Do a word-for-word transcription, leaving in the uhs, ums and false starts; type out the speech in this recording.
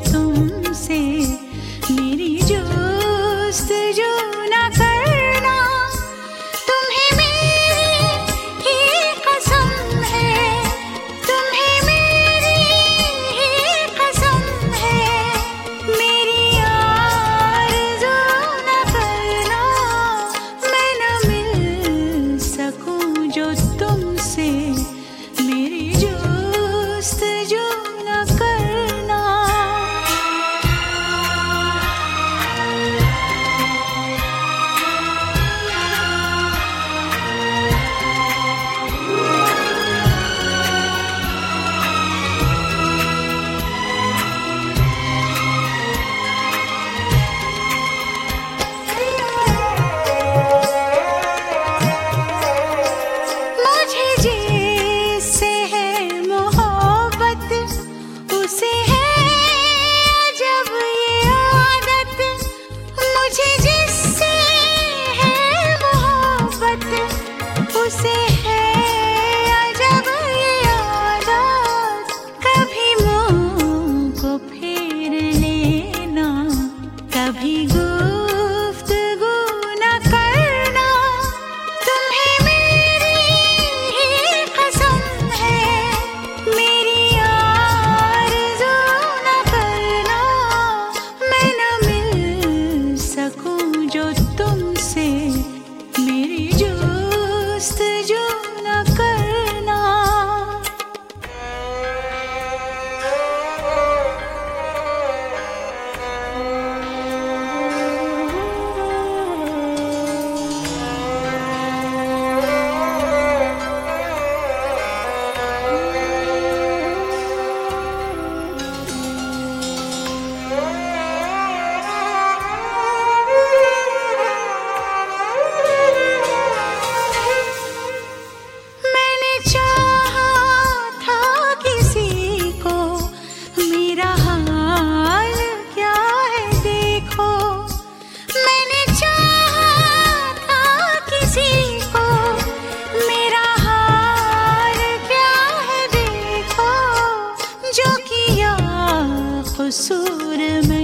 तुमसे मेरी जोस्तजू न करना। तुम्हें मेरी ही कसम है, तुम्हें मेरी ही कसम है, मेरी आरज़ू न करना। मैं न मिल सकूं जो तुमसे मेरी जोस्तजू न करना। मुझे जिससे है मोहब्बत, उसे है अजब ये आदत। मुझे जिससे है मोहब्बत, उसे है अजब ये आदत। कभी मुँह को फेर लेना, कभी गुफ्तगू न करना। तुम्हें मेरी ही कसम है, मेरी आरज़ू न करना। मैं न मिल सकूं जो तुमसे मेरी जोस्तजू न करना। मैंने चाहा था किसी को, मेरा हाल क्या है देखो। मैंने चाहा था किसी को, मेरा हाल क्या है देखो। जो किया कसूर में